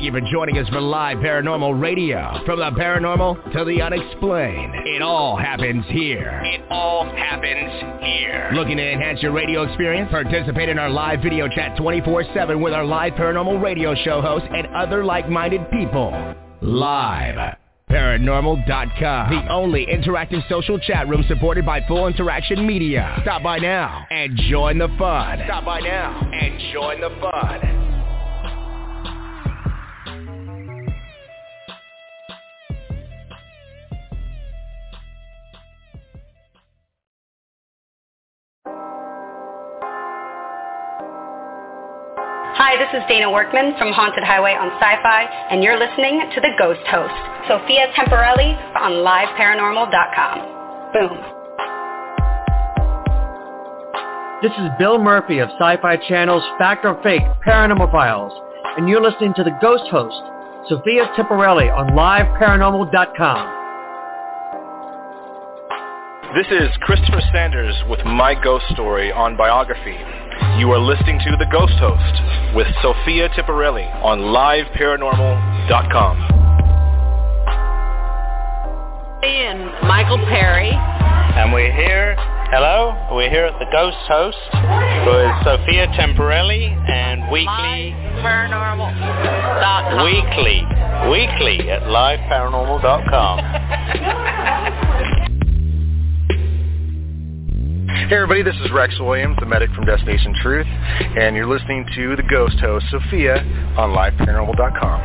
you for joining us for Live Paranormal Radio. From the paranormal to the unexplained, it all happens here. It all happens here. Looking to enhance your radio experience? Participate in our live video chat 24/7 with our Live Paranormal Radio show hosts and other like-minded people. Live Paranormal.com, the only interactive social chat room supported by Full Interaction Media. Stop by now and join the fun. Hi, this is Dana Workman from Haunted Highway on Sci-Fi, and you're listening to The Ghost Host, Sophia Temporelli on LiveParanormal.com. Boom. This is Bill Murphy of Sci-Fi Channel's Fact or Fake Paranormal Files, and you're listening to The Ghost Host, Sophia Temporelli on LiveParanormal.com. This is Christopher Sanders with My Ghost Story on Biography. You are listening to The Ghost Host with Sophia Temporelli on LiveParanormal.com. And Michael Perry. And we're here at The Ghost Host with Sophia Temporelli and weekly at LiveParanormal.com. Hey everybody, this is Rex Williams, the medic from Destination Truth, and you're listening to The Ghost Host, Sophia, on LiveParanormal.com.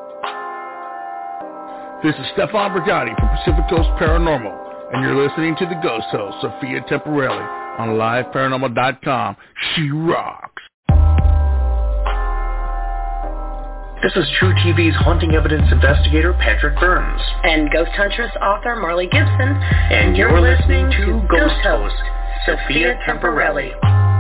This is Stefan Brigatti from Pacific Coast Paranormal, and you're listening to The Ghost Host, Sophia Temporelli, on LiveParanormal.com. She rocks. This is True TV's haunting evidence investigator, Patrick Burns. And Ghost Huntress author, Marley Gibson. And you're listening to Ghost Host, Sophia Temporelli.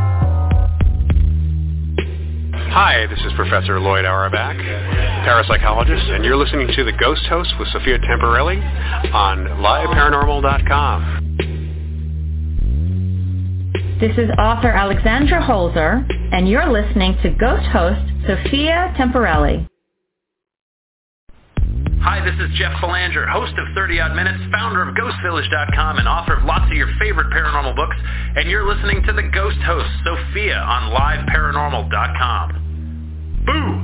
Hi, this is Professor Lloyd Auerbach, parapsychologist, and you're listening to The Ghost Host with Sophia Temporelli on LiveParanormal.com. This is author Alexandra Holzer, and you're listening to Ghost Host Sophia Temporelli. Hi, this is Jeff Belanger, host of 30 Odd Minutes, founder of GhostVillage.com, and author of lots of your favorite paranormal books, and you're listening to The Ghost Host, Sophia, on LiveParanormal.com. Boo!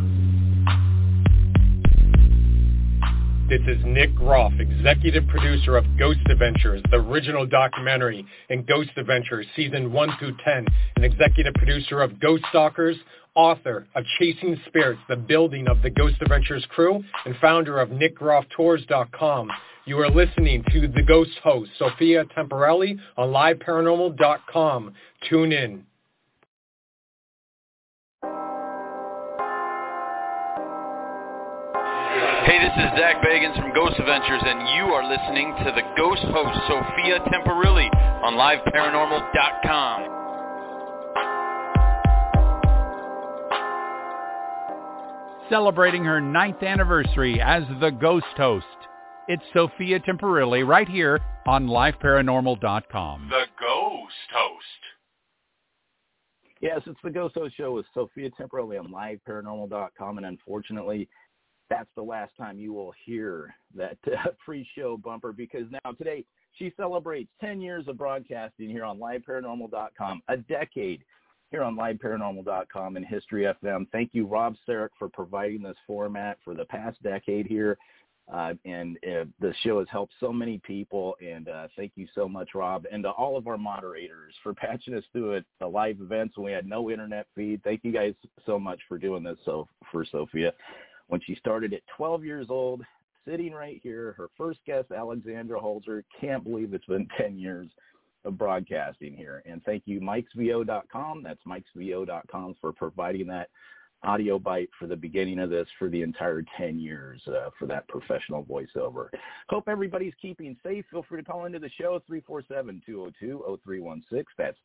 This is Nick Groff, executive producer of Ghost Adventures, the original documentary, and Ghost Adventures, Season 1 through 10, and executive producer of Ghost Stalkers, author of Chasing Spirits, the building of the Ghost Adventures crew, and founder of NickGroffTours.com. You are listening to The Ghost Host, Sophia Temporelli, on LiveParanormal.com. Tune in. Hey, this is Zach Bagans from Ghost Adventures, and you are listening to The Ghost Host, Sophia Temporelli, on LiveParanormal.com. Celebrating her 9th anniversary as The Ghost Host. It's Sophia Temporelli right here on LiveParanormal.com. The Ghost Host. Yes, it's The Ghost Host Show with Sophia Temporelli on LiveParanormal.com, and unfortunately, that's the last time you will hear that pre-show bumper, because now today she celebrates 10 years of broadcasting here on LiveParanormal.com, a decade here on LiveParanormal.com and History FM. Thank you, Rob Sarek, for providing this format for the past decade here. The show has helped so many people, and thank you so much, Rob, and to all of our moderators for patching us through the live events when we had no internet feed. Thank you guys so much for doing this for Sophia. When she started at 12 years old, sitting right here, her first guest, Alexandra Holzer. Can't believe it's been 10 years of broadcasting here. And thank you, MikesVO.com. That's MikesVO.com for providing that audio bite for the beginning of this for the entire 10 years for that professional voiceover. Hope everybody's keeping safe. Feel free to call into the show, 347-202-0316. That's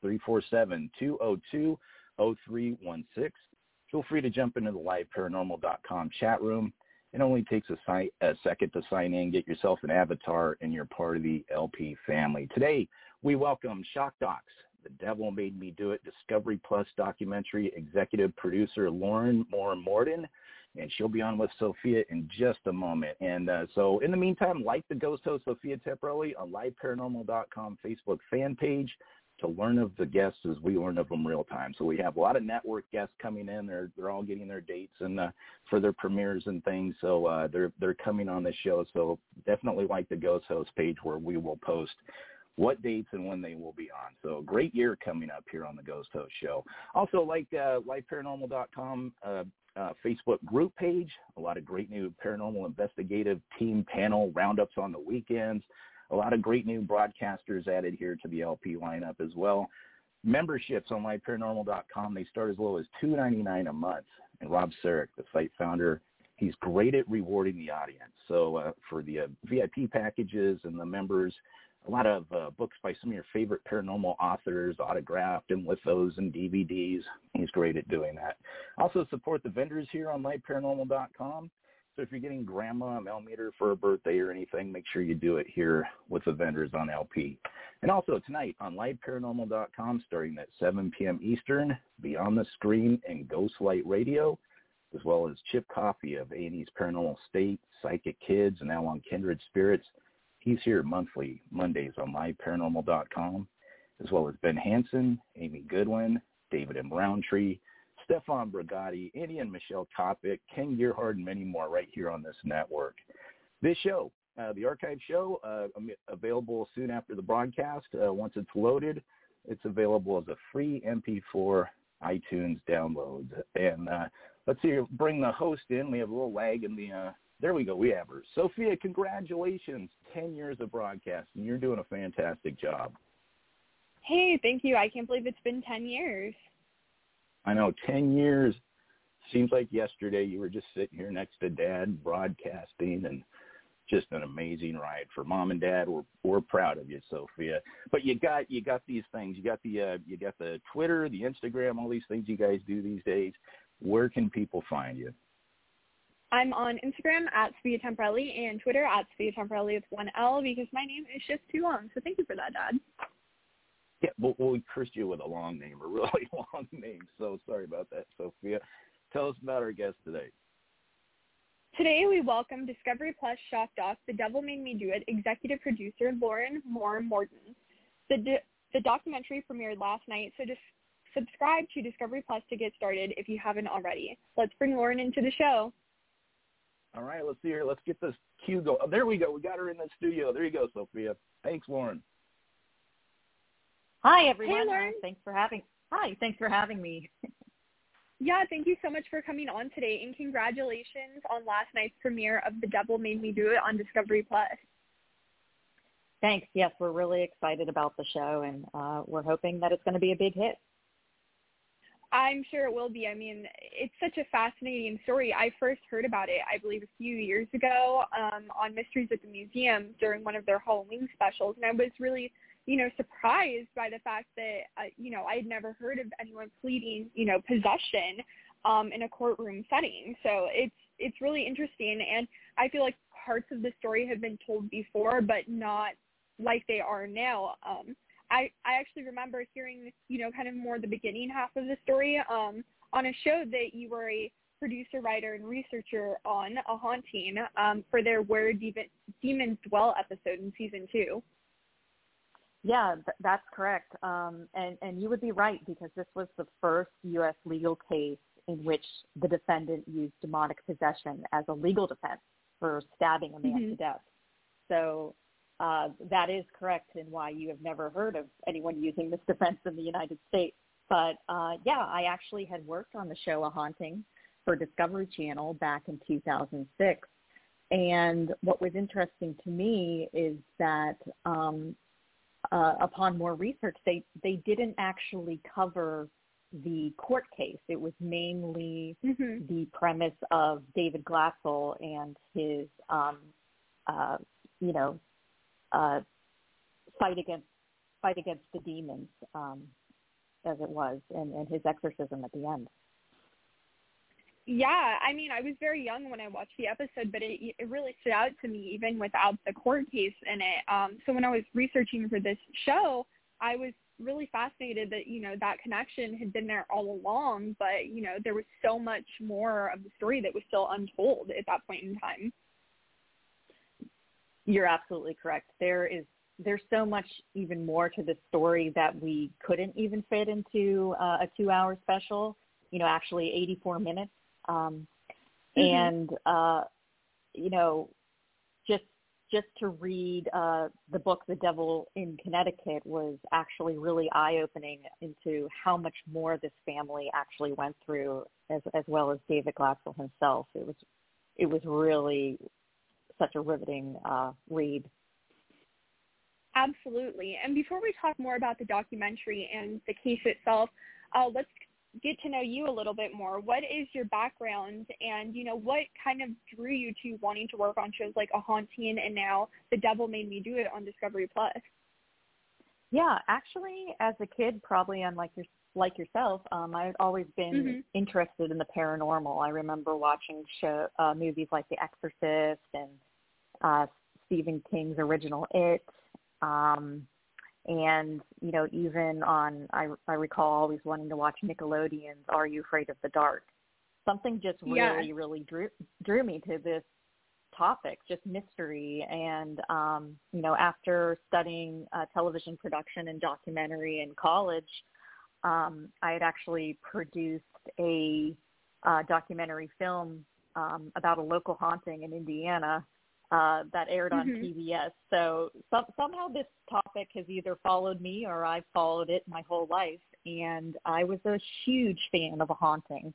347-202-0316. Feel free to jump into the LiveParanormal.com chat room. It only takes a second to sign in, get yourself an avatar, and you're part of the LP family. Today, we welcome Shock Docs, The Devil Made Me Do It, Discovery Plus documentary executive producer Lauren Moore Morden, and she'll be on with Sophia in just a moment. And so in the meantime, like the Ghost Host Sophia Temperelli on liveparanormal.com Facebook fan page to learn of the guests as we learn of them real time. So we have a lot of network guests coming in. They're all getting their dates and for their premieres and things. So they're coming on the show. So definitely like the Ghost Host page where we will post what dates and when they will be on. So great year coming up here on the Ghost Host Show. Also like liveparanormal.com Facebook group page. A lot of great new paranormal investigative team panel roundups on the weekends. A lot of great new broadcasters added here to the LP lineup as well. Memberships on liveparanormal.com, they start as low as $2.99 a month. And Rob Sarek, the site founder, he's great at rewarding the audience. So for the VIP packages and the members, a lot of books by some of your favorite paranormal authors, autographed and with those and DVDs. He's great at doing that. Also support the vendors here on liveparanormal.com. So if you're getting grandma a millimeter for a birthday or anything, make sure you do it here with the vendors on LP. And also tonight on liveparanormal.com, starting at 7 p.m. Eastern, Beyond the Screen and Ghostlight Radio, as well as Chip Coffey of A&E's Paranormal State, Psychic Kids, and now on Kindred Spirits. He's here monthly, Mondays on liveparanormal.com, as well as Ben Hansen, Amy Goodwin, David M. Roundtree, Stefan Brigatti, Andy and Michelle Topic, Ken Gearhart, and many more right here on this network. This show, the archive show, available soon after the broadcast. Once it's loaded, it's available as a free MP4 iTunes download. And let's see, bring the host in. We have a little lag in the there we go. We have her. Sophia, congratulations. 10 years of broadcasting. You're doing a fantastic job. Hey, thank you. I can't believe it's been 10 years. I know, 10 years. Seems like yesterday you were just sitting here next to Dad broadcasting, and just an amazing ride for Mom and Dad. We're proud of you, Sophia. But you got these things. You got the Twitter, the Instagram, all these things you guys do these days. Where can people find you? I'm on Instagram at Sophia Temperelli and Twitter at Sophia Temperelli with one L because my name is just too long. So thank you for that, Dad. Yeah, well, we cursed you with a long name, a really long name. So sorry about that, Sophia. Tell us about our guest today. Today we welcome Discovery Plus shock doc, The Devil Made Me Do It, executive producer Lauren Moore Morton. The documentary premiered last night, so just subscribe to Discovery Plus to get started if you haven't already. Let's bring Lauren into the show. All right, let's see her. Let's get this cue going. Oh, there we go. We got her in the studio. There you go, Sophia. Thanks, Lauren. Hi, everyone. Hey, Lauren. Thanks for having me. Yeah, thank you so much for coming on today, and congratulations on last night's premiere of The Devil Made Me Do It on Discovery Plus. Thanks. Yes, we're really excited about the show, and we're hoping that it's going to be a big hit. I'm sure it will be. I mean, it's such a fascinating story. I first heard about it, I believe, a few years ago on Mysteries at the Museum during one of their Halloween specials, and I was really, surprised by the fact that, I had never heard of anyone pleading, possession in a courtroom setting. So it's really interesting, and I feel like parts of the story have been told before, but not like they are now. I actually remember hearing, kind of more the beginning half of the story on a show that you were a producer, writer, and researcher on, A Haunting, for their Where Demons Dwell episode in season 2. Yeah, that's correct. And you would be right, because this was the first U.S. legal case in which the defendant used demonic possession as a legal defense for stabbing a man to death. So that is correct, and why you have never heard of anyone using this defense in the United States. But, I actually had worked on the show A Haunting for Discovery Channel back in 2006. And what was interesting to me is that upon more research, they didn't actually cover the court case. It was mainly the premise of David Glassell and his, fight against the demons, as it was, and his exorcism at the end. Yeah, I mean, I was very young when I watched the episode, but it really stood out to me even without the court case in it. So when I was researching for this show, I was, really fascinated that, that connection had been there all along, but, there was so much more of the story that was still untold at that point in time. You're absolutely correct. There's so much even more to this story that we couldn't even fit into a 2-hour special, actually 84 minutes. And, just to read the book, The Devil in Connecticut, was actually really eye-opening into how much more this family actually went through, as well as David Glatzel himself. It was really such a riveting read. Absolutely. And before we talk more about the documentary and the case itself, let's get to know you a little bit more. What is your background, and what kind of drew you to wanting to work on shows like A Haunting and now The Devil Made Me Do It on Discovery Plus? Yeah, actually, as a kid, probably unlike yourself, I've always been interested in the paranormal. I remember watching movies like The Exorcist and Stephen King's original It. And, even I recall always wanting to watch Nickelodeon's Are You Afraid of the Dark? Something just really, really drew me to this topic, just mystery. And, after studying television production and documentary in college, I had actually produced a documentary film about a local haunting in Indiana that aired on PBS. So somehow this topic has either followed me or I've followed it my whole life. And I was a huge fan of A Haunting.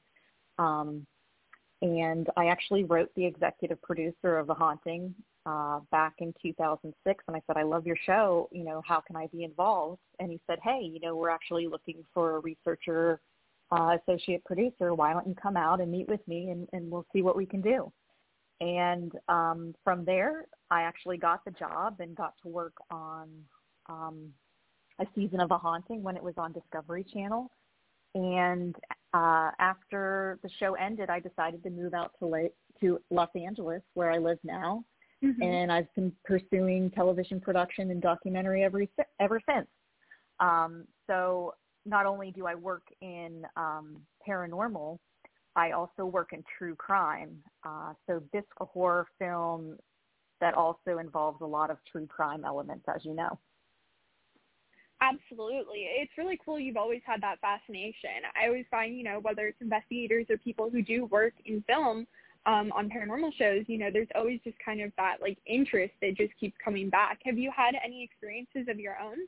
And I actually wrote the executive producer of A Haunting back in 2006. And I said, I love your show. How can I be involved? And he said, hey, we're actually looking for a researcher, associate producer. Why don't you come out and meet with me and we'll see what we can do. And from there, I actually got the job and got to work on a season of A Haunting when it was on Discovery Channel. And after the show ended, I decided to move out to Los Angeles, where I live now. And I've been pursuing television production and documentary ever since. So not only do I work in paranormal, I also work in true crime. So this is a horror film that also involves a lot of true crime elements, as you know. Absolutely. It's really cool you've always had that fascination. I always find, whether it's investigators or people who do work in film on paranormal shows, there's always just kind of that, interest that just keeps coming back. Have you had any experiences of your own?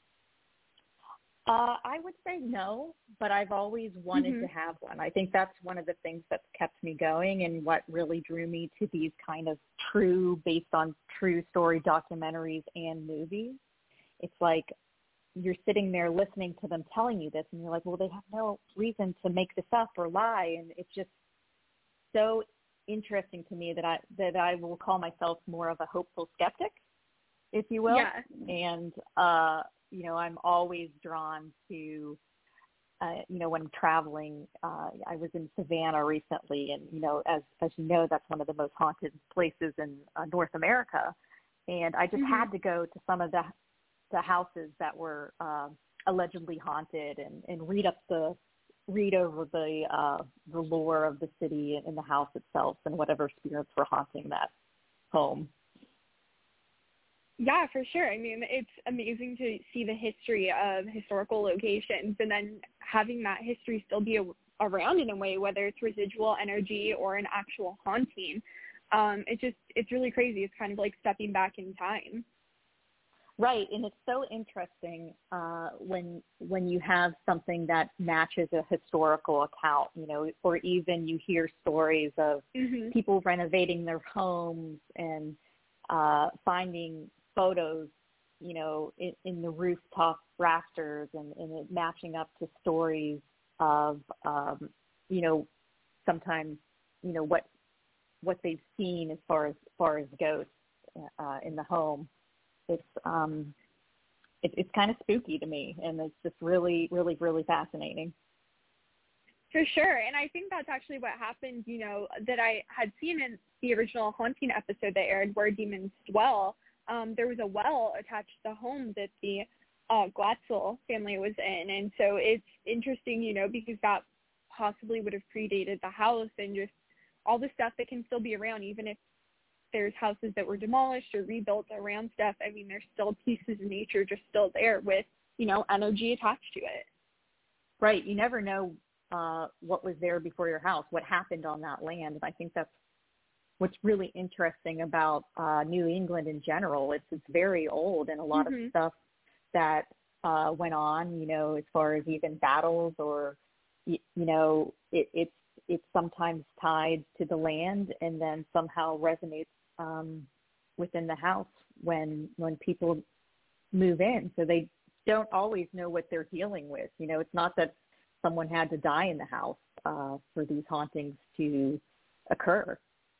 I would say no, but I've always wanted to have one. I think that's one of the things that's kept me going and what really drew me to these kind of based on true story documentaries and movies. It's like you're sitting there listening to them telling you this, and you're like, well, they have no reason to make this up or lie. And it's just so interesting to me that I will call myself more of a hopeful skeptic, if you will. Yeah. And, I'm always drawn to, when I'm traveling, I was in Savannah recently, and, as you know, that's one of the most haunted places in North America. And I just had to go to some of the houses that were allegedly haunted and read over the lore of the city and the house itself and whatever spirits were haunting that home. Yeah, for sure. I mean, it's amazing to see the history of historical locations and then having that history still be around in a way, whether it's residual energy or an actual haunting. It's really crazy. It's kind of like stepping back in time. Right, and it's so interesting when you have something that matches a historical account, or even you hear stories of people renovating their homes and finding photos, in the rooftop rafters and it matching up to stories of, sometimes, what they've seen as far as ghosts in the home. It's kind of spooky to me, and it's just really, really, really fascinating. For sure, and I think that's actually what happened, that I had seen in the original Haunting episode that aired, Where Demons Dwell. There was a well attached to the home that the Glatzel family was in. And so it's interesting, because that possibly would have predated the house and just all the stuff that can still be around, even if there's houses that were demolished or rebuilt around stuff. I mean, there's still pieces of nature just still there with, energy attached to it. Right. You never know what was there before your house, what happened on that land. And I think that's what's really interesting about New England in general. It's very old, and a lot of stuff that went on, as far as even battles or, it's sometimes tied to the land and then somehow resonates within the house when people move in. So they don't always know what they're dealing with. It's not that someone had to die in the house for these hauntings to occur.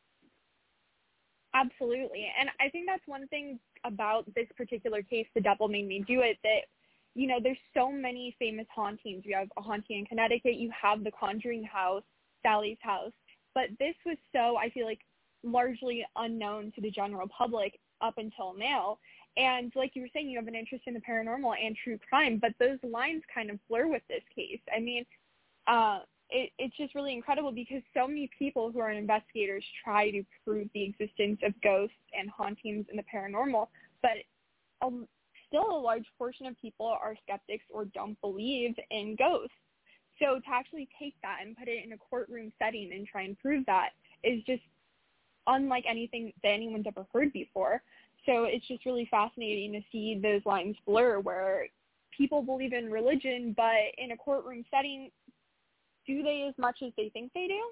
Absolutely. And I think that's one thing about this particular case, The Devil Made Me Do It, that, there's so many famous hauntings. You have a haunting in Connecticut. You have the Conjuring house, Sally's house. But this was so, I feel like, largely unknown to the general public up until now. And like you were saying, you have an interest in the paranormal and true crime, but those lines kind of blur with this case. I mean, it's just really incredible because so many people who are investigators try to prove the existence of ghosts and hauntings in the paranormal, but still a large portion of people are skeptics or don't believe in ghosts. So to actually take that and put it in a courtroom setting and try and prove that is just unlike anything that anyone's ever heard before. So it's just really fascinating to see those lines blur where people believe in religion, but in a courtroom setting, do they as much as they think they do?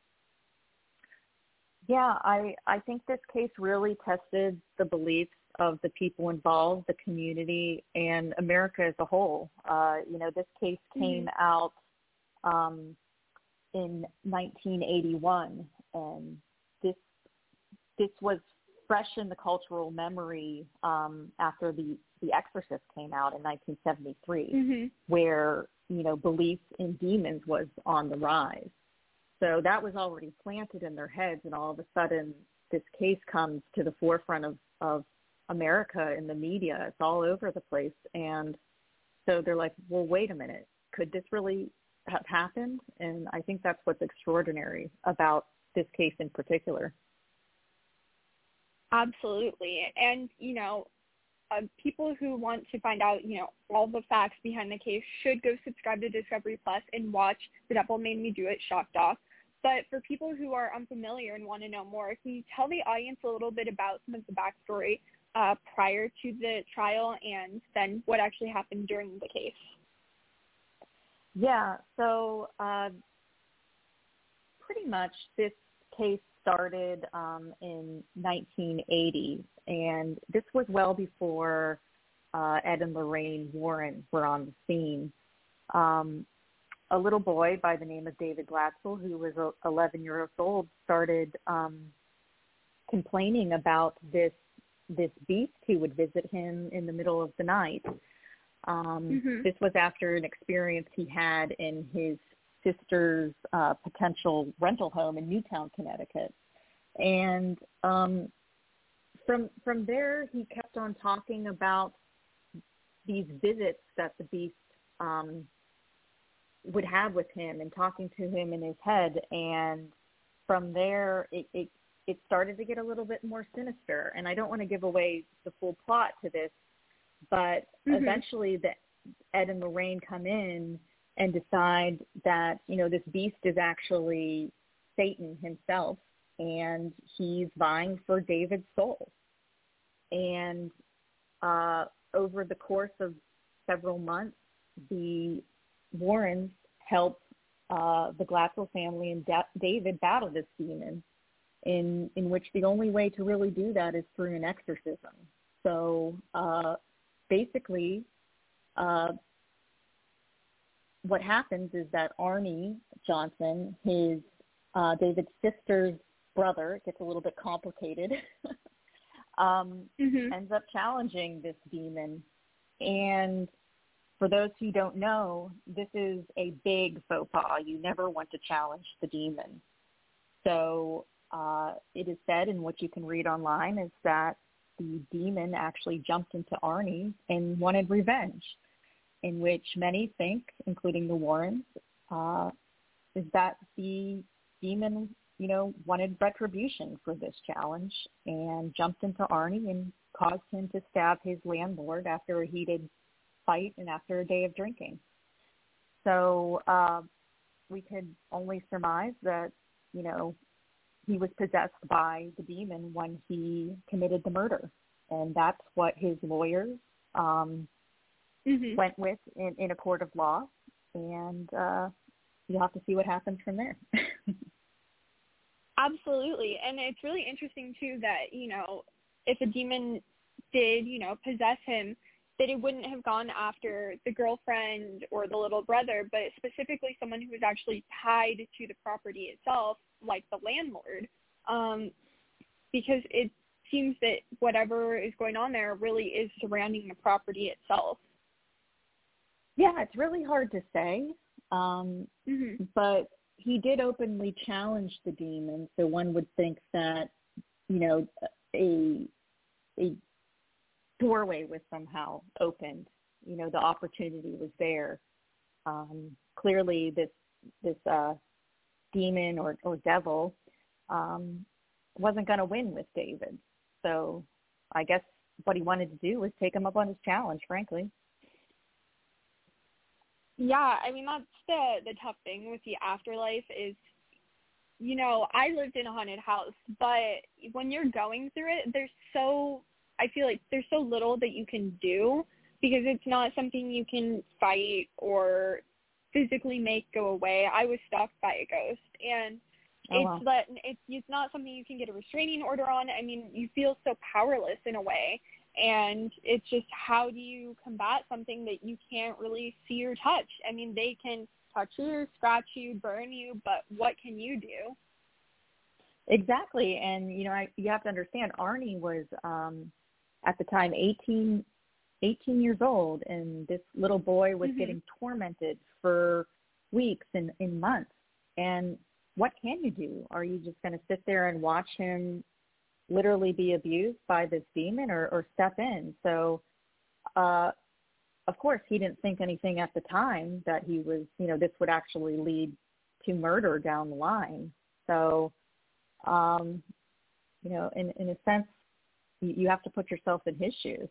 Yeah, I think this case really tested the beliefs of the people involved, the community, and America as a whole. This case came out in 1981, and this was fresh in the cultural memory after The Exorcist came out in 1973, where, belief in demons was on the rise. So that was already planted in their heads, and all of a sudden this case comes to the forefront of America in the media. It's all over the place. And so they're like, well, wait a minute, could this really have happened? And I think that's what's extraordinary about this case in particular. Absolutely. And, people who want to find out, all the facts behind the case should go subscribe to Discovery Plus and watch The Devil Made Me Do It, Shock Doc. But for people who are unfamiliar and want to know more, can you tell the audience a little bit about some of the backstory prior to the trial and then what actually happened during the case? Yeah, so pretty much this case started in 1980, and this was well before Ed and Lorraine Warren were on the scene. A little boy by the name of David Glatzel, who was 11 years old, started complaining about this beast who would visit him in the middle of the night. This was after an experience he had in his sister's potential rental home in Newtown, Connecticut. And from there, he kept on talking about these visits that the beast would have with him and talking to him in his head. And from there, it started to get a little bit more sinister. And I don't want to give away the full plot to this, but eventually Ed and Lorraine come in and decide that, this beast is actually Satan himself, and he's vying for David's soul. And over the course of several months, the Warrens help the Glatzel family and David battle this demon, in which the only way to really do that is through an exorcism. So basically, what happens is that Arnie Johnson, his David's sister's brother, it gets a little bit complicated, ends up challenging this demon. And for those who don't know, this is a big faux pas. You never want to challenge the demon. So it is said, and what you can read online is that the demon actually jumped into Arnie and wanted revenge, in which many think, including the Warrens, is that the demon, wanted retribution for this challenge and jumped into Arnie and caused him to stab his landlord after a heated fight and after a day of drinking. So we could only surmise that, he was possessed by the demon when he committed the murder. And that's what his lawyers went with in a court of law. And you'll have to see what happens from there. Absolutely. And it's really interesting, too, that, if a demon did, possess him, that it wouldn't have gone after the girlfriend or the little brother, but specifically someone who was actually tied to the property itself, like the landlord, because it seems that whatever is going on there really is surrounding the property itself. Yeah, it's really hard to say, but he did openly challenge the demon, so one would think that, a doorway was somehow opened. The opportunity was there. Clearly, this demon or devil wasn't going to win with David. So I guess what he wanted to do was take him up on his challenge, frankly. Yeah, I mean, that's the tough thing with the afterlife is, I lived in a haunted house, but when you're going through it, I feel like there's so little that you can do because it's not something you can fight or physically make go away. I was stalked by a ghost, and it's not something you can get a restraining order on. I mean, you feel so powerless in a way, and it's just how do you combat something that you can't really see or touch? I mean, they can touch you, scratch you, burn you, but what can you do? Exactly, and you have to understand, Arnie was at the time 18 years old, and this little boy was getting tormented for weeks and months. And what can you do? Are you just going to sit there and watch him literally be abused by this demon, or step in? So, of course, he didn't think anything at the time that he was, this would actually lead to murder down the line. So, in a sense, you have to put yourself in his shoes.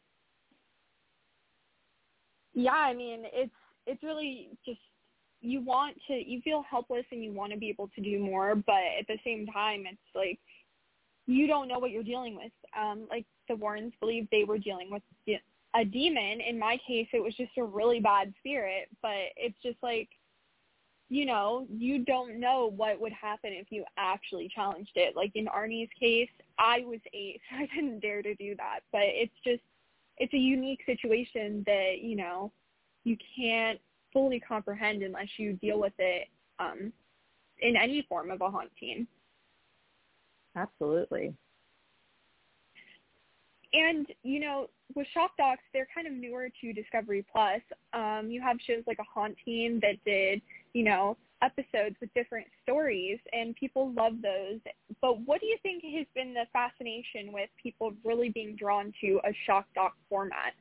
Yeah, I mean, it's really just you feel helpless and you want to be able to do more, but at the same time, it's like you don't know what you're dealing with. Like the Warrens believe they were dealing with a demon. In my case, it was just a really bad spirit, but it's just like, you don't know what would happen if you actually challenged it. Like in Arnie's case, I was 8, so I didn't dare to do that. But it's a unique situation that, you can't fully comprehend unless you deal with it in any form of a haunting. Absolutely. And, with Shock Docs, they're kind of newer to Discovery Plus. You have shows like A Haunting that did, episodes with different stories, and people love those. But what do you think has been the fascination with people really being drawn to a Shock Doc format?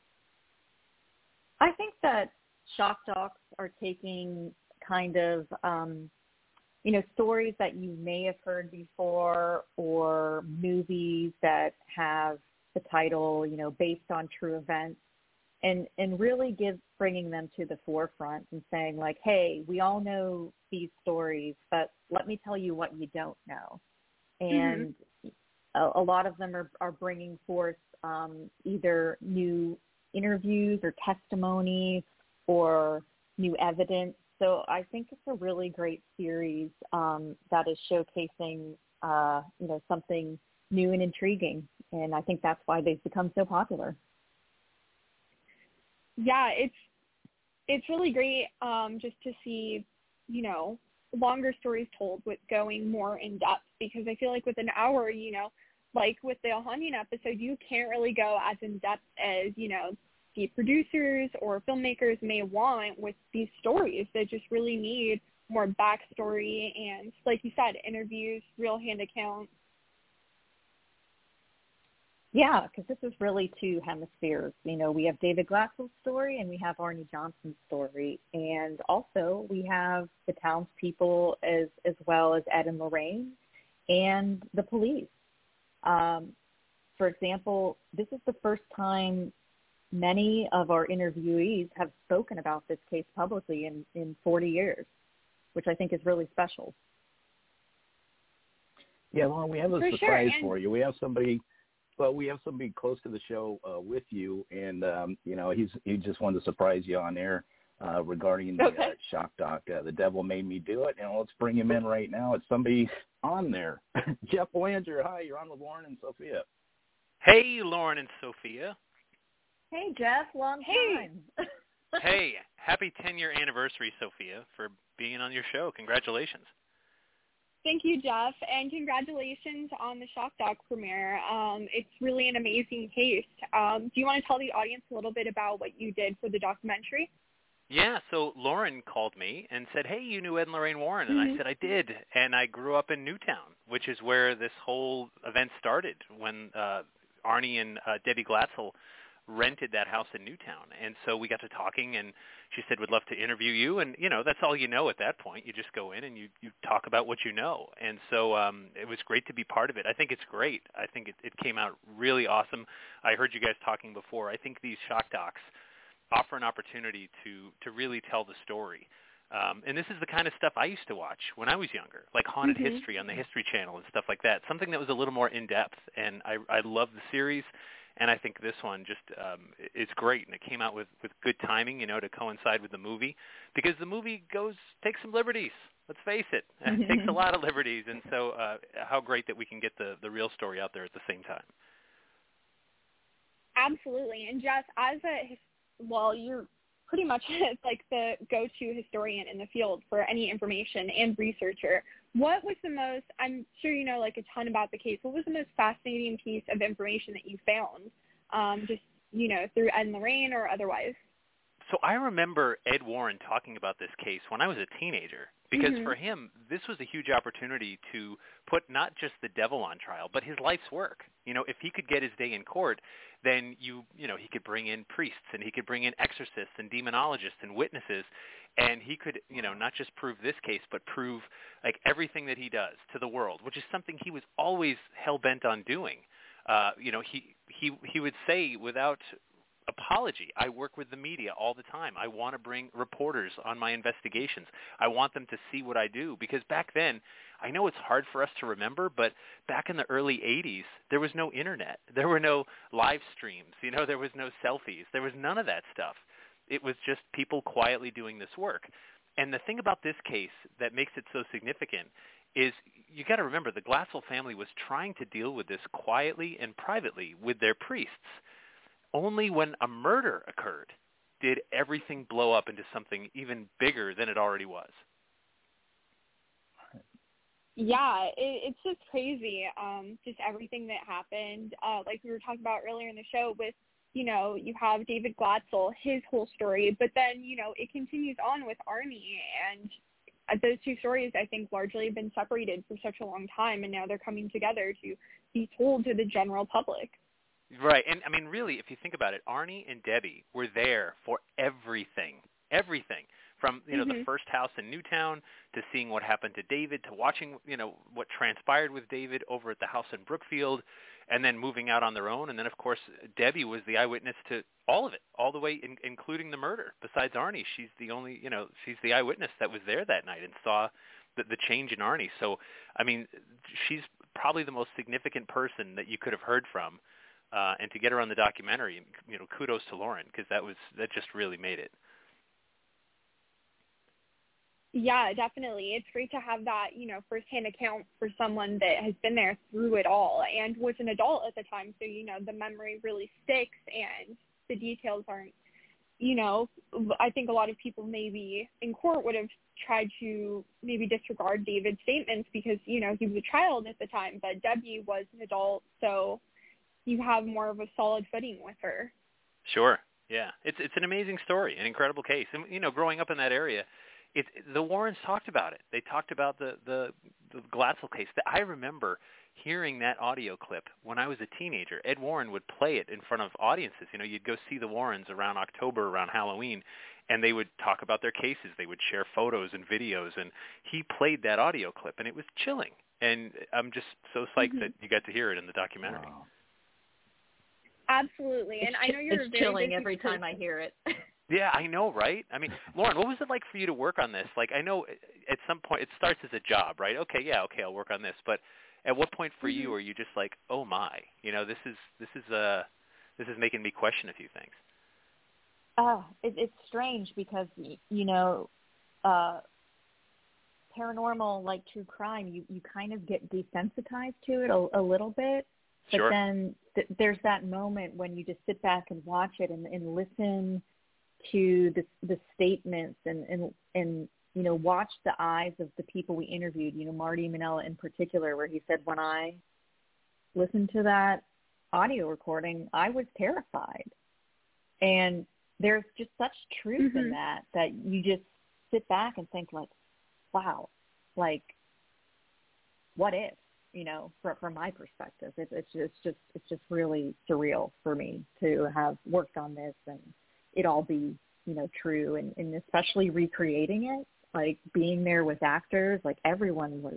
I think that Shock Docs are taking kind of, stories that you may have heard before, or movies that have the title, based on true events, and really bringing them to the forefront and saying like, hey, we all know these stories, but let me tell you what you don't know. And a lot of them are bringing forth either new interviews or testimony or new evidence. So I think it's a really great series that is showcasing, something new and intriguing. And I think that's why they've become so popular. Yeah, it's really great just to see, longer stories told with going more in depth, because I feel like with an hour, like with the Haunting episode, you can't really go as in depth as, the producers or filmmakers may want with these stories. They just really need more backstory and, like you said, interviews, real hand accounts. Yeah, because this is really two hemispheres. You know, we have David Glatzel's story and we have Arnie Johnson's story. And also we have the townspeople as well as Ed and Lorraine and the police. For example, this is the first time many of our interviewees have spoken about this case publicly in 40 years, which I think is really special. Yeah, Lauren, we have a surprise for you. We have somebody close to the show with you, and he just wanted to surprise you on air regarding the shock doc. The Devil Made Me Do It, and let's bring him in right now. It's somebody on there. Jeff Belanger, hi, you're on with Lauren and Sophia. Hey, Lauren and Sophia. Hey, Jeff, long time. Hey, happy 10-year anniversary, Sophia, for being on your show. Congratulations. Thank you, Jeff, and congratulations on the Shock Doc premiere. It's really an amazing case. Do you want to tell the audience a little bit about what you did for the documentary? Yeah, so Lauren called me and said, hey, you knew Ed and Lorraine Warren, and I said, I did, and I grew up in Newtown, which is where this whole event started when Arnie and Debbie Glatzel rented that house in Newtown. And so we got to talking, and she said, would love to interview you. And, that's all you know at that point. You just go in and you talk about what you know. And so it was great to be part of it. I think it's great. I think it came out really awesome. I heard you guys talking before. I think these shock docs offer an opportunity to really tell the story. And this is the kind of stuff I used to watch when I was younger, like Haunted History on the History Channel and stuff like that, something that was a little more in-depth. And I love the series. And I think this one just is great, and it came out with good timing, to coincide with the movie, because the movie takes some liberties. Let's face it, it takes a lot of liberties, and so how great that we can get the real story out there at the same time. Absolutely, and Jess, you're pretty much like the go-to historian in the field for any information and researcher. What was the most, I'm sure you know like a ton about the case, what was the most fascinating piece of information that you found, through Ed and Lorraine or otherwise? So I remember Ed Warren talking about this case when I was a teenager, because for him, this was a huge opportunity to put not just the devil on trial, but his life's work. If he could get his day in court, then he could bring in priests, and he could bring in exorcists and demonologists and witnesses, and he could, not just prove this case, but prove like everything that he does to the world, which is something he was always hell-bent on doing. He would say without apology, I work with the media all the time. I want to bring reporters on my investigations. I want them to see what I do, because back then, I know it's hard for us to remember, but back in the early 80s, there was no internet. There were no live streams. There was no selfies. There was none of that stuff. It was just people quietly doing this work. And the thing about this case that makes it so significant is you got to remember the Glatzel family was trying to deal with this quietly and privately with their priests. Only when a murder occurred did everything blow up into something even bigger than it already was. Yeah, it's just crazy, just everything that happened. Like we were talking about earlier in the show with, you have David Glatzel, his whole story, but then, it continues on with Arnie, and those two stories, I think, largely have been separated for such a long time, and now they're coming together to be told to the general public. Right, and I mean, really, if you think about it, Arnie and Debbie were there for everything, from, the first house in Newtown to seeing what happened to David, to watching, what transpired with David over at the house in Brookfield, and then moving out on their own. And then, of course, Debbie was the eyewitness to all of it, all the way, including the murder. Besides Arnie, she's the only, she's the eyewitness that was there that night and saw the change in Arnie. So, I mean, she's probably the most significant person that you could have heard from. And to get her on the documentary, kudos to Lauren, because that just really made it. Yeah, definitely. It's great to have that, firsthand account for someone that has been there through it all and was an adult at the time. So, the memory really sticks and the details aren't, I think a lot of people maybe in court would have tried to maybe disregard David's statements because, he was a child at the time, but Debbie was an adult, so you have more of a solid footing with her. Sure. Yeah. It's an amazing story, an incredible case. And, growing up in that area, the Warrens talked about it. They talked about the Glatzel case. I remember hearing that audio clip when I was a teenager. Ed Warren would play it in front of audiences. You know, you'd go see the Warrens around October, around Halloween, and they would talk about their cases. They would share photos and videos, and he played that audio clip, and it was chilling. And I'm just so psyched that you got to hear it in the documentary. Wow. Absolutely, and I know you're it's very chilling busy every time I person. hear it. Yeah, I know, right? I mean, Lauren, what was it like for you to work on this? Like, I know at some point it starts as a job, right? Okay, I'll work on this. But at what point for you are you just like, oh my, you know, this is making me question a few things? It's strange because, you know, paranormal, like true crime, you kind of get desensitized to it a little bit. But Sure. then there's that moment when you just sit back and watch it and listen to the statements and you know, watch the eyes of the people we interviewed, you know, Marty Minella in particular, where he said, when I listened to that audio recording, I was terrified. And there's just such truth in that you just sit back and think like, wow, like, what if, you know, from my perspective, it's just really surreal for me to have worked on this and it all be, you know, true, and especially recreating it, like being there with actors, like everyone was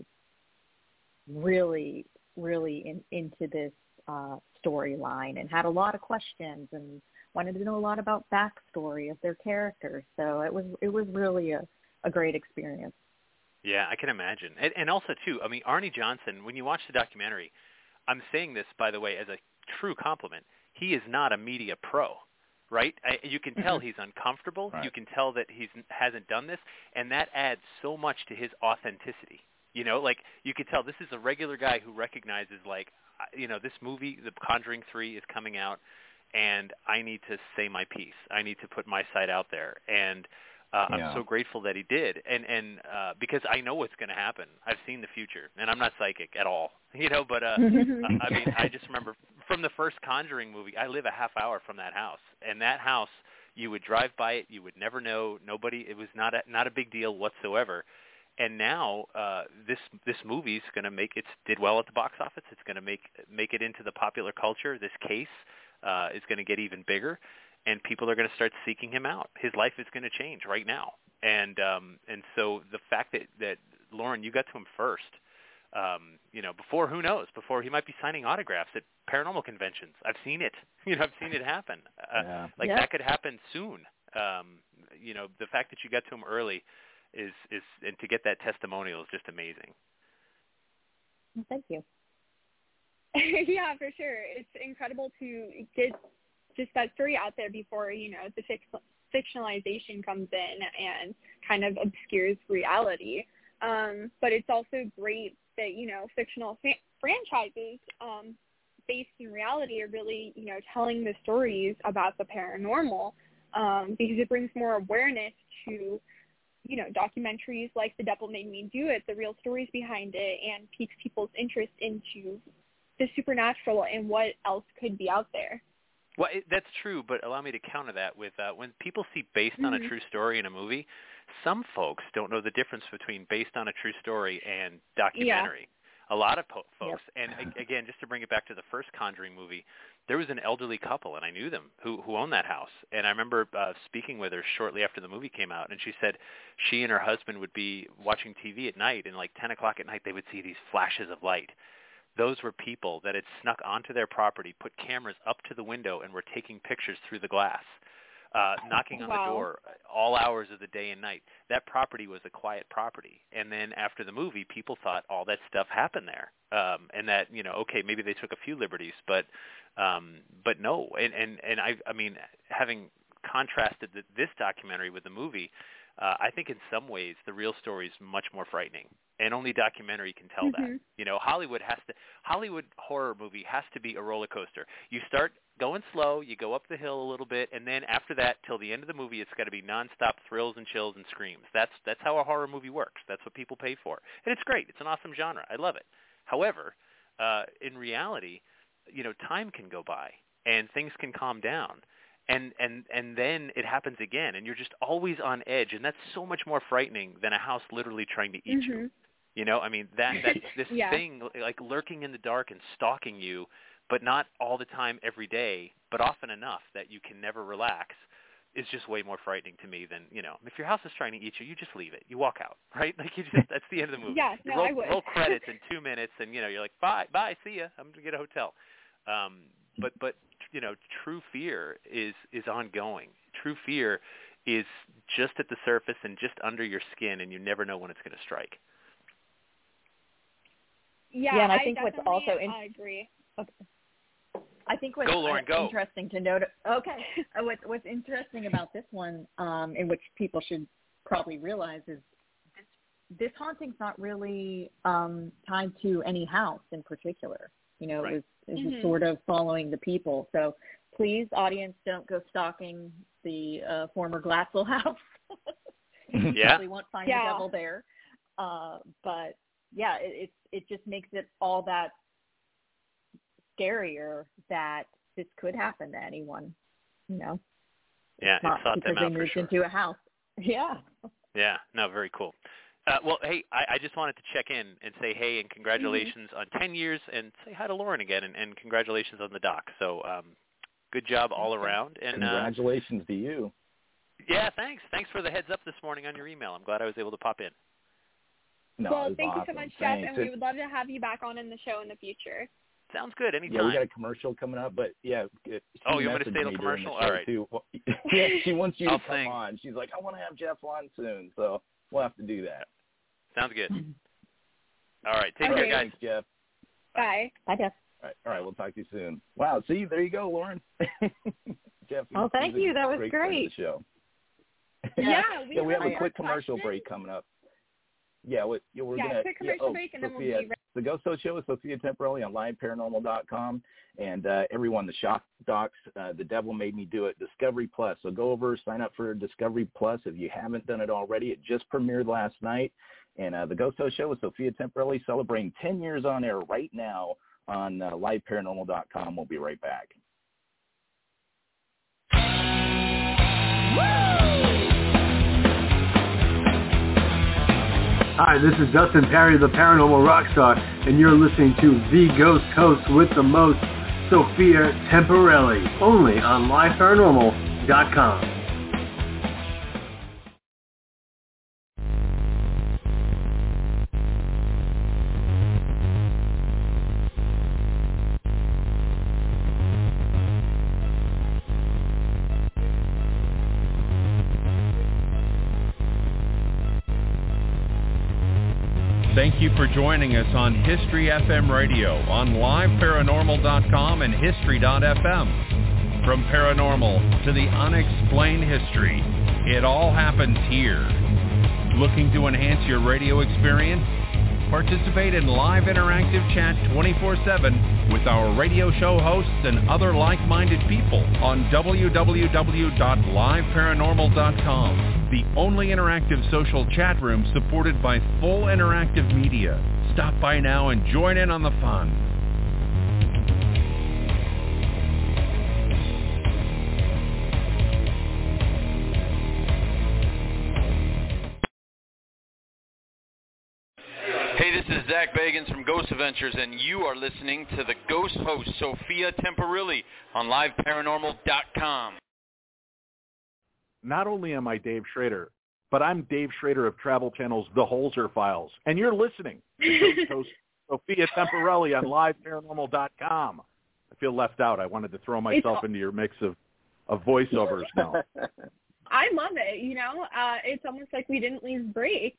really, really into this storyline and had a lot of questions and wanted to know a lot about backstory of their characters. So it was really a great experience. Yeah, I can imagine. And also, too, I mean, Arnie Johnson, when you watch the documentary, I'm saying this, by the way, as a true compliment, he is not a media pro, right? You can tell he's uncomfortable. Right. You can tell that he hasn't done this, and that adds so much to his authenticity. You know, like, you can tell this is a regular guy who recognizes, like, you know, this movie, The Conjuring 3, is coming out, and I need to say my piece. I need to put my side out there. And I'm so grateful that he did, and because I know what's going to happen. I've seen the future, and I'm not psychic at all, you know. But I mean, I just remember from the first Conjuring movie. I live a half hour from that house, and that house, you would drive by it, you would never know, nobody. It was not a big deal whatsoever. And now this movie's going to did well at the box office. It's going to make it into the popular culture. This case is going to get even bigger. And people are going to start seeking him out. His life is going to change right now. And so the fact that Lauren, you got to him first, you know, before, who knows, before he might be signing autographs at paranormal conventions. I've seen it. You know, I've seen it happen. That could happen soon. You know, the fact that you got to him early is and to get that testimonial is just amazing. Well, thank you. Yeah, for sure. It's incredible to get just that story out there before, you know, the fictionalization comes in and kind of obscures reality. But it's also great that, you know, fictional franchises based in reality are really, you know, telling the stories about the paranormal because it brings more awareness to, you know, documentaries like The Devil Made Me Do It, the real stories behind it, and piques people's interest into the supernatural and what else could be out there. Well, that's true, but allow me to counter that with when people see based on a true story in a movie, some folks don't know the difference between based on a true story and documentary. A lot of folks, and again, just to bring it back to the first Conjuring movie, there was an elderly couple, and I knew them, who owned that house. And I remember speaking with her shortly after the movie came out, and she said she and her husband would be watching TV at night, and like 10 o'clock at night they would see these flashes of light. Those were people that had snuck onto their property, put cameras up to the window, and were taking pictures through the glass, knocking on the door all hours of the day and night. That property was a quiet property. And then after the movie, people thought all that stuff happened there, and that, you know, okay, maybe they took a few liberties, but no. And I mean, having contrasted this documentary with the movie, I think in some ways the real story is much more frightening, and only documentary can tell that. You know, Hollywood horror movie has to be a roller coaster. You start going slow, you go up the hill a little bit, and then after that, till the end of the movie, it's got to be nonstop thrills and chills and screams. That's how a horror movie works. That's what people pay for, and it's great. It's an awesome genre. I love it. However, in reality, you know, time can go by and things can calm down. and then it happens again, and you're just always on edge, and that's so much more frightening than a house literally trying to eat you. You know, I mean, that's this thing like lurking in the dark and stalking you, but not all the time every day, but often enough that you can never relax, is just way more frightening to me than, you know, if your house is trying to eat you, you just leave it. You walk out, right? Like that's the end of the movie. Yeah, no, I would. Roll credits in 2 minutes, and you know, you're like, bye, see ya. I'm gonna get a hotel. But you know, true fear is ongoing. True fear is just at the surface and just under your skin, and you never know when it's going to strike. Yeah, and I think what's also I agree. Okay. I think what's interesting to note. Okay, what's interesting about this one, in which people should probably realize, is this haunting's not really tied to any house in particular. You know, it was sort of following the people. So please, audience, don't go stalking the former Glassell house. You probably won't find the devil there. But yeah, it just makes it all that scarier that this could happen to anyone, you know. Yeah, not it sought because them out they moved for sure. into a house. Yeah. Yeah, no, very cool. Well, hey, I just wanted to check in and say hey and congratulations on 10 years, and say hi to Lauren again, and congratulations on the doc. So good job all around. And congratulations to you. Yeah, thanks. Thanks for the heads up this morning on your email. I'm glad I was able to pop in. No, well, thank awesome. you so much, Jeff, and we would love to have you back on in the show in the future. Sounds good. Anytime. Yeah, we got a commercial coming up, but yeah. You want me to stay on commercial? All right. Too. Yeah, she wants you to come on. She's like, I want to have Jeff on soon, so we'll have to do that. Sounds good. All right. Take care, guys. Thanks, Jeff. Bye. Bye, Jeff. All right. We'll talk to you soon. Wow. See, there you go, Lauren. Jeff. Oh, thank you. That was great. The show. Yeah, we have a quick commercial break coming up. Yeah, we're gonna quick commercial break, and then we'll be ready. The Ghost Host Show with Sophia Temporelli on liveparanormal.com, and everyone, the shock docs, The Devil Made Me Do It, Discovery Plus. So go over, sign up for Discovery Plus if you haven't done it already. It just premiered last night, and the Ghost Host Show with Sophia Temporelli celebrating 10 years on air right now on liveparanormal.com. We'll be right back. Hi, this is Dustin Perry, the Paranormal Rockstar, and you're listening to The Ghost Host with the most, Sophia Temporelli, only on liveparanormal.com. Thank you for joining us on History FM Radio on liveparanormal.com and history.fm. From paranormal to the unexplained history, it all happens here. Looking to enhance your radio experience? Participate in live interactive chat 24/7 with our radio show hosts and other like-minded people on www.liveparanormal.com, the only interactive social chat room supported by full interactive media. Stop by now and join in on the fun. Hey, this is Zach Bagans from Ghost Adventures, and you are listening to the Ghost Host, Sophia Temporelli, on liveparanormal.com. Not only am I Dave Schrader, but I'm Dave Schrader of Travel Channel's The Holzer Files, and you're listening to Ghost Host Sophia Temporelli on liveparanormal.com. I feel left out. I wanted to throw myself into your mix of voiceovers now. I love it. You know, it's almost like we didn't leave break.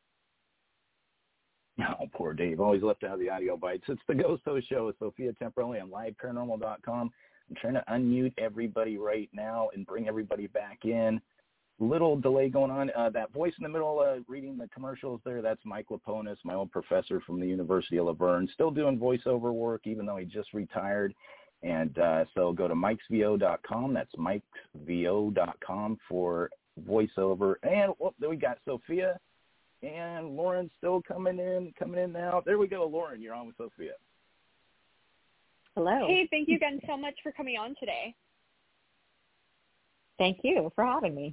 Oh, poor Dave. Always left out of the audio bites. It's the Ghost Host Show with Sophia Temporelli on liveparanormal.com. I'm trying to unmute everybody right now and bring everybody back in. Little delay going on. That voice in the middle reading the commercials there, that's Mike Laponis, my old professor from the University of Laverne. Still doing voiceover work, even though he just retired. And so go to mikesvo.com. That's mikesvo.com for voiceover. And there we got Sophia. And Lauren's still coming in now. There we go, Lauren. You're on with Sophia. Hello. Hey, thank you again so much for coming on today. Thank you for having me.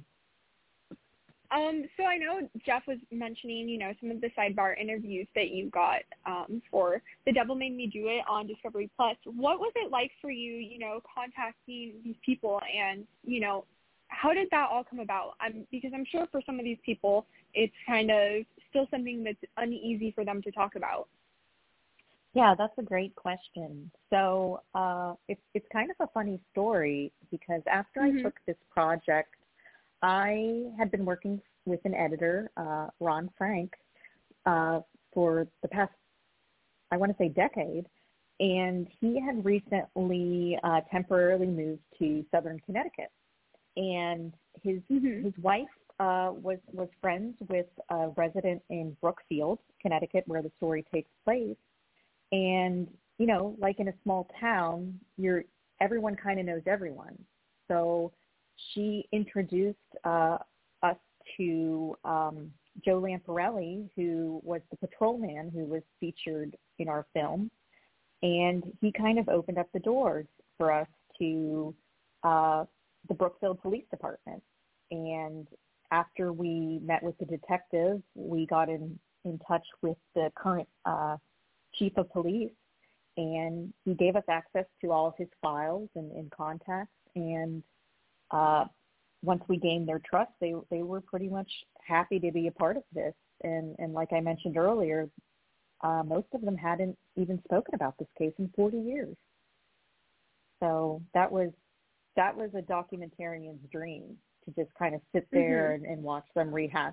So I know Jeff was mentioning, you know, some of the sidebar interviews that you got for The Devil Made Me Do It on Discovery Plus. What was it like for you, you know, contacting these people, and, you know, how did that all come about? Because I'm sure for some of these people, it's kind of still something that's uneasy for them to talk about. Yeah, that's a great question. So it's kind of a funny story, because after I took this project, I had been working with an editor, Ron Frank, for the past, I want to say, decade, and he had recently temporarily moved to Southern Connecticut, and his wife was friends with a resident in Brookfield, Connecticut, where the story takes place. And, you know, like in a small town, everyone kind of knows everyone. So she introduced us to Joe Lamparelli, who was the patrolman who was featured in our film. And he kind of opened up the doors for us to the Brookfield Police Department. And after we met with the detective, we got in touch with the current chief of police, and he gave us access to all of his files and contacts. And once we gained their trust, they were pretty much happy to be a part of this. And like I mentioned earlier, most of them hadn't even spoken about this case in 40 years. So that was a documentarian's dream, to just kind of sit there and watch them rehash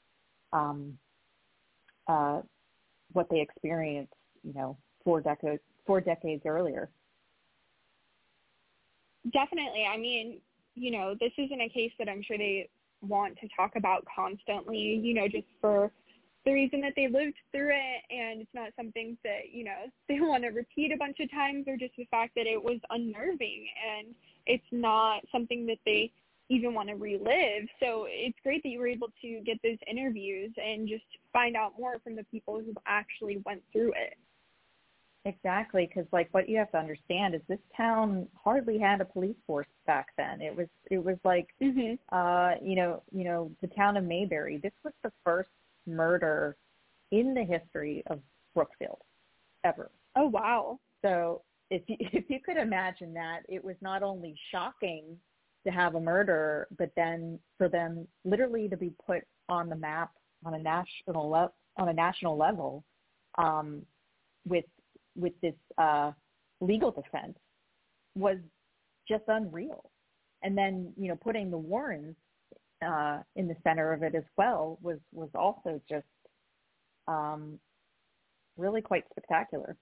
what they experienced, you know, 4 decades earlier. Definitely. I mean, you know, this isn't a case that I'm sure they want to talk about constantly, you know, just for the reason that they lived through it, and it's not something that, you know, they want to repeat a bunch of times, or just the fact that it was unnerving, and it's not something that they even want to relive. So it's great that you were able to get those interviews and just find out more from the people who actually went through it. Exactly, because like what you have to understand is this town hardly had a police force back then. It was like you know the town of Mayberry. This was the first murder in the history of Brookfield ever. Oh wow! So if you could imagine that, it was not only shocking to have a murder, but then for them literally to be put on the map on a national level with this legal defense was just unreal. And then, you know, putting the Warrens in the center of it as well was also just really quite spectacular.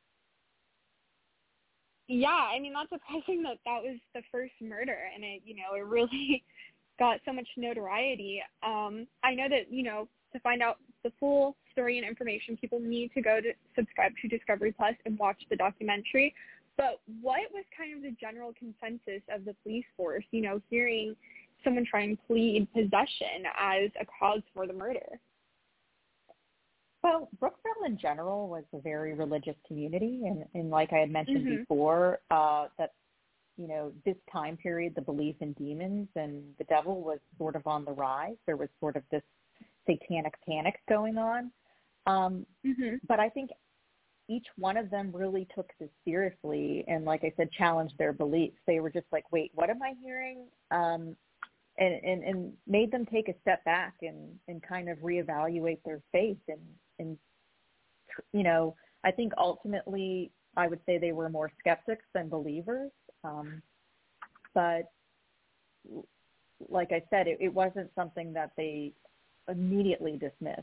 Yeah, I mean, not surprising that was the first murder, and it, you know, it really got so much notoriety. I know that, you know, to find out the full story and information, people need to go to subscribe to Discovery Plus and watch the documentary. But what was kind of the general consensus of the police force, you know, hearing someone try and plead possession as a cause for the murder? Well, Brookfield in general was a very religious community, and like I had mentioned before, that, you know, this time period, the belief in demons and the devil was sort of on the rise. There was sort of this satanic panic going on. But I think each one of them really took this seriously and, like I said, challenged their beliefs. They were just like, wait, what am I hearing? And made them take a step back and kind of reevaluate their faith. And, you know, I think ultimately I would say they were more skeptics than believers. But like I said, it wasn't something that they immediately dismissed.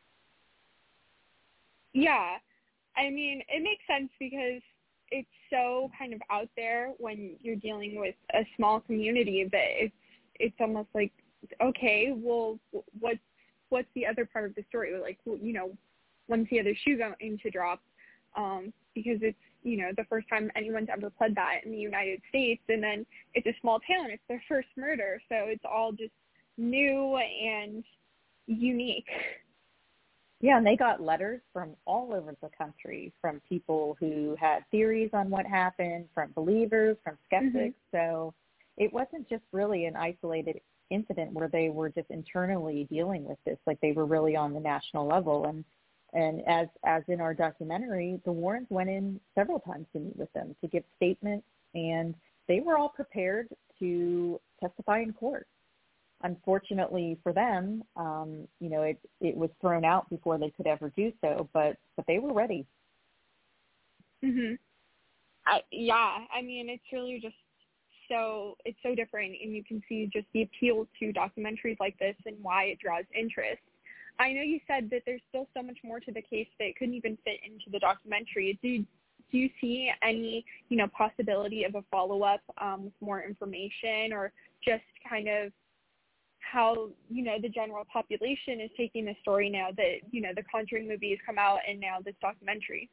Yeah. I mean, it makes sense because it's so kind of out there when you're dealing with a small community that it's almost like, okay, well, what's the other part of the story? Like, you know, when's the other shoe going to drop? Because it's, you know, the first time anyone's ever pled that in the United States, and then it's a small town. It's their first murder, so it's all just new and unique. Yeah, and they got letters from all over the country, from people who had theories on what happened, from believers, from skeptics. So it wasn't just really an isolated incident where they were just internally dealing with this. Like, they were really on the national level. And as in our documentary, the Warrens went in several times to meet with them to give statements, and they were all prepared to testify in court. Unfortunately for them, it was thrown out before they could ever do so, but they were ready. Mhm. I mean, it's really just it's so different, and you can see just the appeal to documentaries like this and why it draws interest. I know you said that there's still so much more to the case that couldn't even fit into the documentary. Do you see any, possibility of a follow-up with more information, or just kind of how, the general population is taking the story now that, the Conjuring movie has come out and now this documentary?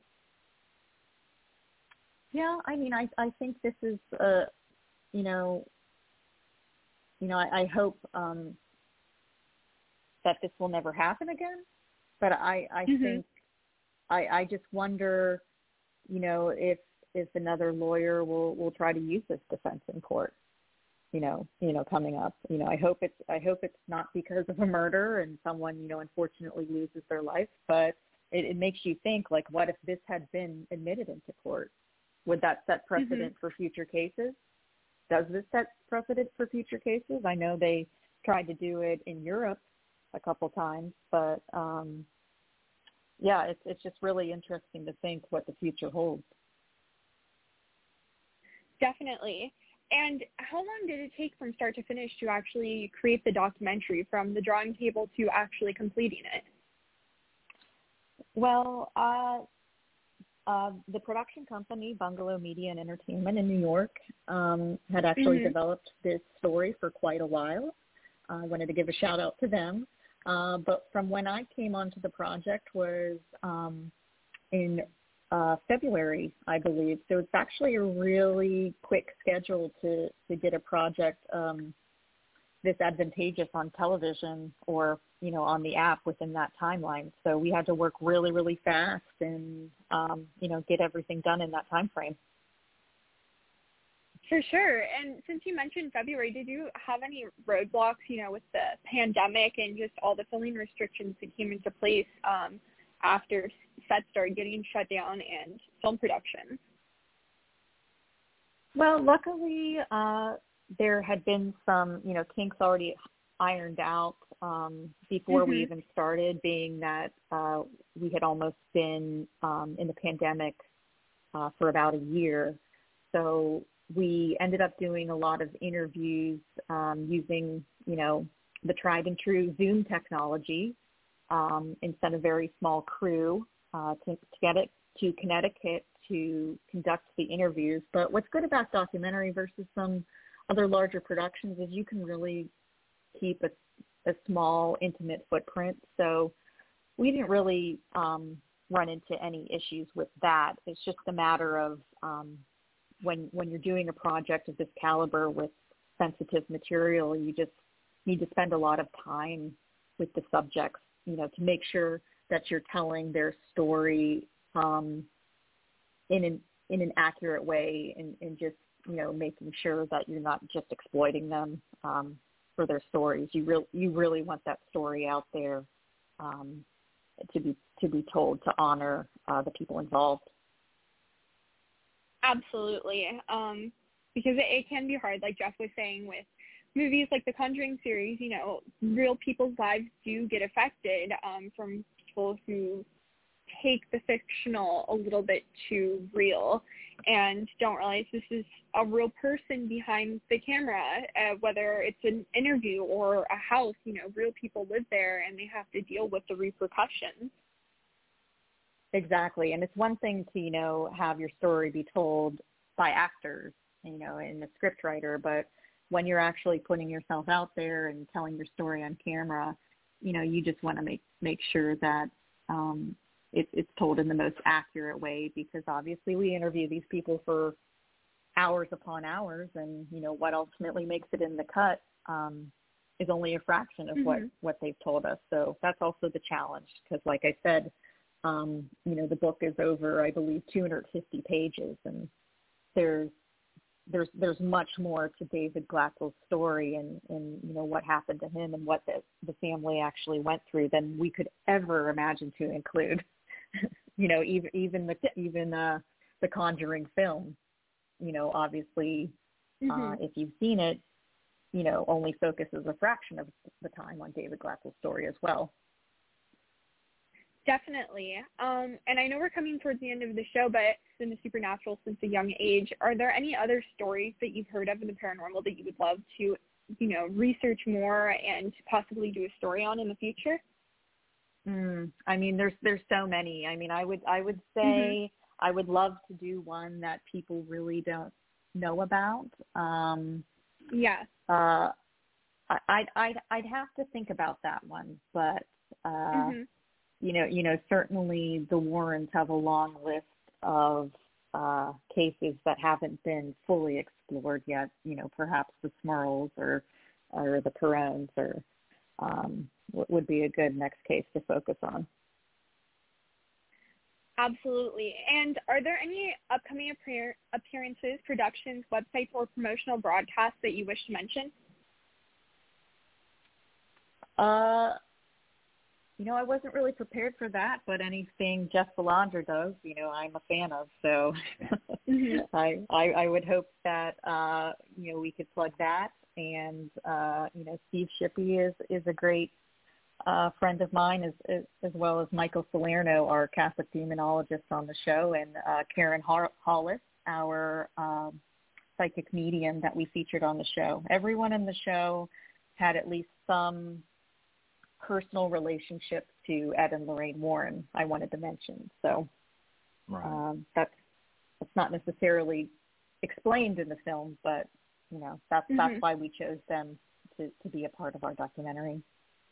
Yeah, I mean, I think this is, I hope that this will never happen again. But I think, I just wonder, if another lawyer will try to use this defense in court, coming up. I hope it's not because of a murder and someone, unfortunately loses their life, but it makes you think, like, what if this had been admitted into court? Would that set precedent for future cases? Does this set precedent for future cases? I know they tried to do it in Europe a couple times, but it's just really interesting to think what the future holds. Definitely. And how long did it take from start to finish to actually create the documentary, from the drawing table to actually completing it? Well, the production company, Bungalow Media and Entertainment in New York, had actually developed this story for quite a while. I wanted to give a shout out to them. But from when I came onto the project was in February, I believe. So it's actually a really quick schedule to get a project this advantageous on television or, on the app within that timeline. So we had to work really, really fast and, get everything done in that time frame. For sure. And since you mentioned February, did you have any roadblocks, with the pandemic and just all the filming restrictions that came into place after sets started getting shut down and film production? Well, luckily, there had been some, kinks already ironed out before we even started, being that we had almost been in the pandemic for about a year. So we ended up doing a lot of interviews using, the tried and true Zoom technology and sent a very small crew to get it to Connecticut to conduct the interviews. But what's good about documentary versus some other larger productions is you can really keep a small, intimate footprint. So we didn't really run into any issues with that. It's just a matter of when you're doing a project of this caliber with sensitive material, you just need to spend a lot of time with the subjects, to make sure that you're telling their story in an accurate way and just, making sure that you're not just exploiting them for their stories. You really want that story out there to be told, to honor the people involved. Absolutely. Because it can be hard, like Jeff was saying, with movies like the Conjuring series, real people's lives do get affected from people who take the fictional a little bit too real and don't realize this is a real person behind the camera, whether it's an interview or a house, real people live there and they have to deal with the repercussions. Exactly. And it's one thing to, have your story be told by actors, and the script writer, but when you're actually putting yourself out there and telling your story on camera, you just want to make sure that it's told in the most accurate way, because obviously we interview these people for hours upon hours, and, what ultimately makes it in the cut is only a fraction of what they've told us. So that's also the challenge, because like I said, the book is over, I believe, 250 pages, and there's there's much more to David Glatzel's story and what happened to him and what the family actually went through than we could ever imagine to include. Even the Conjuring film, obviously, if you've seen it, only focuses a fraction of the time on David Glatzel's story as well. Definitely. And I know we're coming towards the end of the show, but in the supernatural since a young age, are there any other stories that you've heard of in the paranormal that you would love to, research more and possibly do a story on in the future? I mean, there's so many. I mean, I would say I would love to do one that people really don't know about. I'd have to think about that one, but certainly the Warrens have a long list of cases that haven't been fully explored yet. Perhaps the Smurls or the Perrones or would be a good next case to focus on. Absolutely. And are there any upcoming appearances, productions, websites, or promotional broadcasts that you wish to mention? I wasn't really prepared for that, but anything Jeff Belanger does, I'm a fan of. So I would hope that, we could plug that. And, Steve Shippey is a great friend of mine, as well as Michael Salerno, our Catholic demonologist on the show, and Karen Hollis, our psychic medium that we featured on the show. Everyone in the show had at least some personal relationship to Ed and Lorraine Warren, I wanted to mention. So that's not necessarily explained in the film, but that's why we chose them to be a part of our documentary.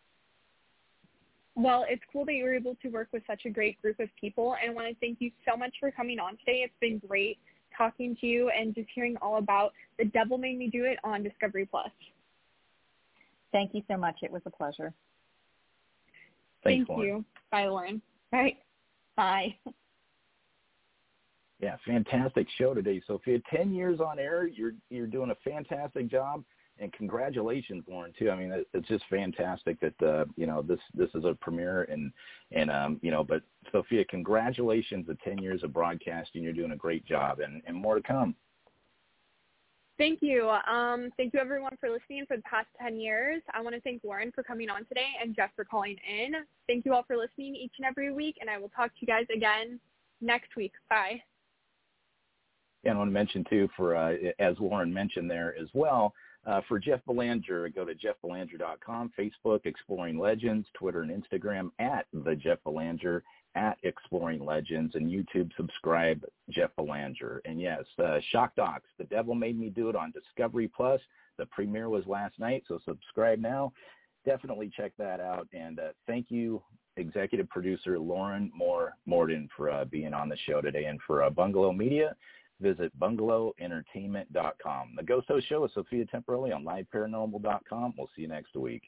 Well, it's cool that you were able to work with such a great group of people, and I want to thank you so much for coming on today. It's been great talking to you and just hearing all about The Devil Made Me Do It on Discovery Plus. Thank you so much. It was a pleasure. Thank you. Bye, Lauren. All right. Bye. Yeah, fantastic show today, Sophia. 10 years on air. You're doing a fantastic job, and congratulations, Lauren, too. I mean, it's just fantastic that this is a premiere, and but Sophia, congratulations on 10 years of broadcasting. You're doing a great job, and more to come. Thank you. Thank you, everyone, for listening for the past 10 years. I want to thank Lauren for coming on today and Jeff for calling in. Thank you all for listening each and every week, and I will talk to you guys again next week. Bye. And I want to mention, too, for as Lauren mentioned there as well, for Jeff Belanger, go to jeffbelanger.com, Facebook, Exploring Legends, Twitter and Instagram, @The Jeff Belanger, @Exploring Legends, and YouTube, subscribe Jeff Belanger. And yes, Shock Docs, The Devil Made Me Do It on Discovery Plus. The premiere was last night, so subscribe now. Definitely check that out. And thank you, executive producer Lauren Morden, for being on the show today. And for Bungalow Media, visit bungalowentertainment.com. The Ghost Host Show with Sophia Temporelli on liveparanormal.com. We'll see you next week.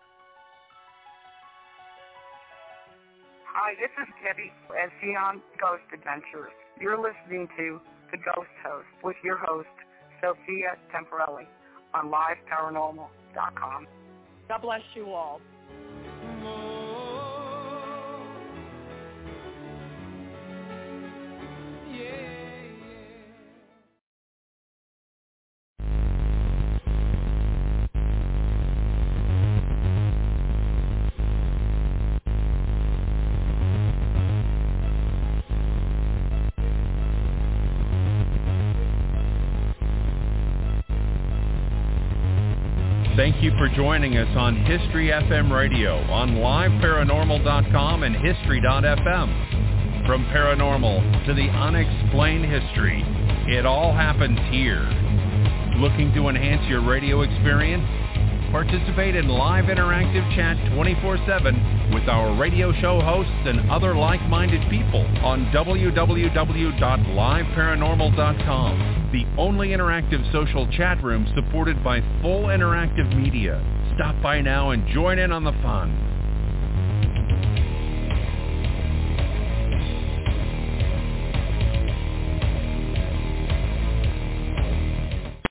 Hi, this is Debbie at Xeon Ghost Adventures. You're listening to The Ghost Host with your host, Sophia Temporelli, on liveparanormal.com. God bless you all. Thank you for joining us on History FM Radio on liveparanormal.com and history.fm. From paranormal to the unexplained history, it all happens here. Looking to enhance your radio experience? Participate in live interactive chat 24/7 with our radio show hosts and other like-minded people on www.liveparanormal.com, the only interactive social chat room supported by full interactive media. Stop by now and join in on the fun.